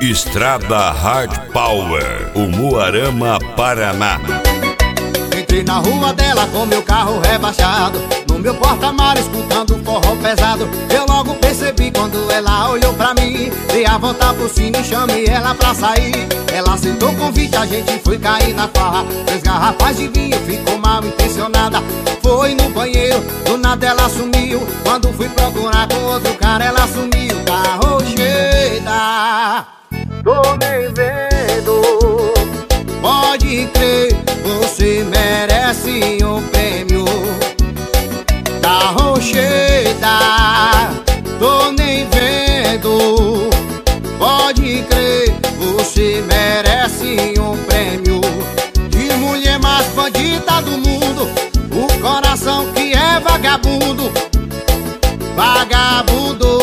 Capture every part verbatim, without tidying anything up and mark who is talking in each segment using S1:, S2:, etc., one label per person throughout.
S1: Estrada Hard Power, Umuarama, Paraná.
S2: Entrei na rua dela com meu carro rebaixado, no meu porta-mar escutando forró pesado. Eu logo percebi quando ela olhou pra mim, dei a volta por cima e chamei ela pra sair. Ela aceitou o convite, a gente foi cair na farra. Três garrafas de vinho, ficou mal intencionada. Foi no banheiro, do nada ela sumiu. Quando fui procurar com outro cara, ela sumiu. Tá rocheda, tô nem vendo. Pode crer, você merece um prêmio. Tá rocheda, tô nem vendo. Pode crer, você merece um prêmio. De mulher mais bandida do mundo, o coração que é vagabundo. Vagabundo.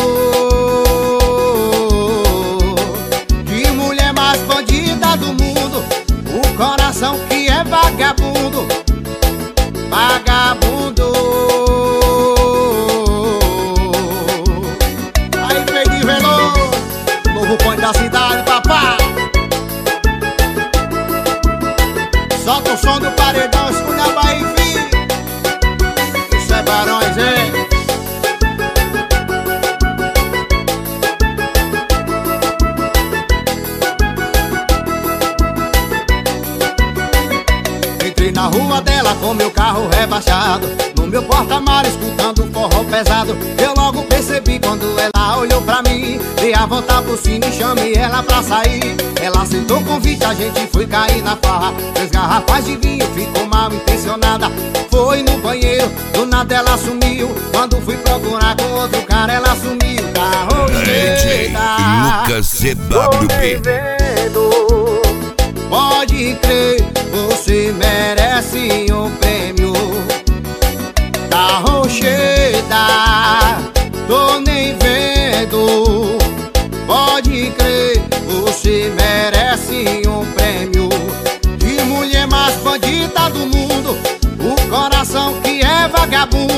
S2: De mulher mais bandida do mundo, o coração que é vagabundo. Vagabundo. Aí, Fredinho Veloso, novo ponto da cidade, papá. Solta o som do paredão, escuta a Bahia, filho. Isso é Barões, hein? Entrei na rua dela com meu carro rebaixado, no meu porta-mar escutando forró pesado. Eu logo percebi quando ela olhou pra mim, dei a volta por cima e chamei ela pra sair. Ela aceitou o convite, a gente foi cair na farra. Três garrafas de vinho, ficou mal intencionada. Foi no banheiro, do nada ela sumiu. Quando fui procurar com outro cara, ela sumiu. Tá rocheda,
S1: Lucas C W P.
S2: Pode crer, você merece um prêmio. Tá rocheda, tô nem vendo. Pode crer, você merece um prêmio. De mulher mais bandida do mundo, o coração que é vagabundo.